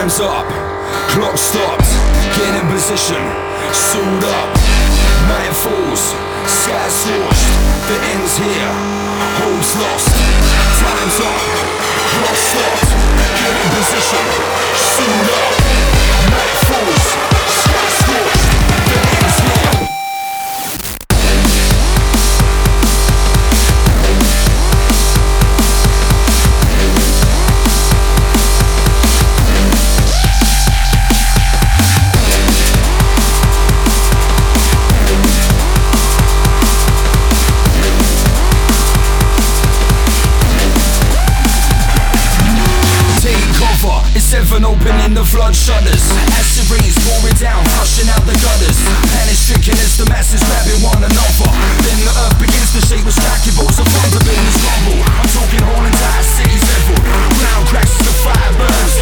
Time's up, clock stopped, get in position, suit up. Night falls, sky scorched, the end's here, hope's lost. Time's up, clock stopped, get in position, suit up. Night falls, sky scorched, the end's here. It's heaven opening the flood shutters. Acid rains pouring down, flushing out the gutters. Panic stricken as the masses grabbing one another. Then the earth begins to shake with striking bolts of thunder, buildings crumble. I'm talking whole entire cities level. Ground cracks as the fire burns.